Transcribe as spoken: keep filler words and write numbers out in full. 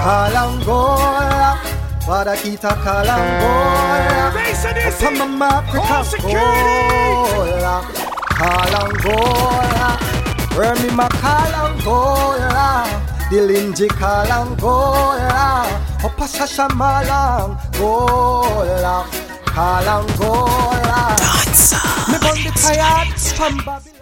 Kalangola, Parakita Kalangola, Pamama Africa, Kalangola, Remima Kalangola, Dilinji Kalangola, Opasasha Malangola, Kalangola. Me born the tired from Babylon.